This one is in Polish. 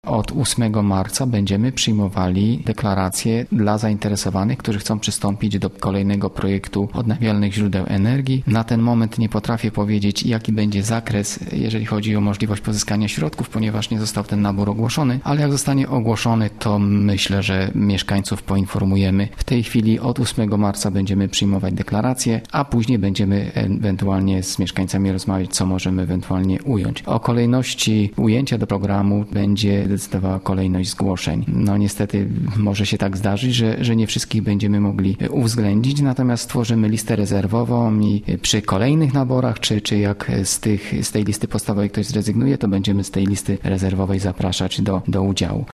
Od 8 marca będziemy przyjmowali deklaracje dla zainteresowanych, którzy chcą przystąpić do kolejnego projektu odnawialnych źródeł energii. Na ten moment nie potrafię powiedzieć, jaki będzie zakres, jeżeli chodzi o możliwość pozyskania środków, ponieważ nie został ten nabór ogłoszony, ale jak zostanie ogłoszony, to myślę, że mieszkańców poinformujemy. W tej chwili od 8 marca będziemy przyjmować deklaracje, a później będziemy ewentualnie z mieszkańcami rozmawiać, co możemy ewentualnie ująć. O kolejności ujęcia do programu będzie decydowała kolejność zgłoszeń. Niestety może się tak zdarzyć, że nie wszystkich będziemy mogli uwzględnić, natomiast stworzymy listę rezerwową i przy kolejnych naborach, czy jak z tej listy podstawowej ktoś zrezygnuje, to będziemy z tej listy rezerwowej zapraszać do udziału.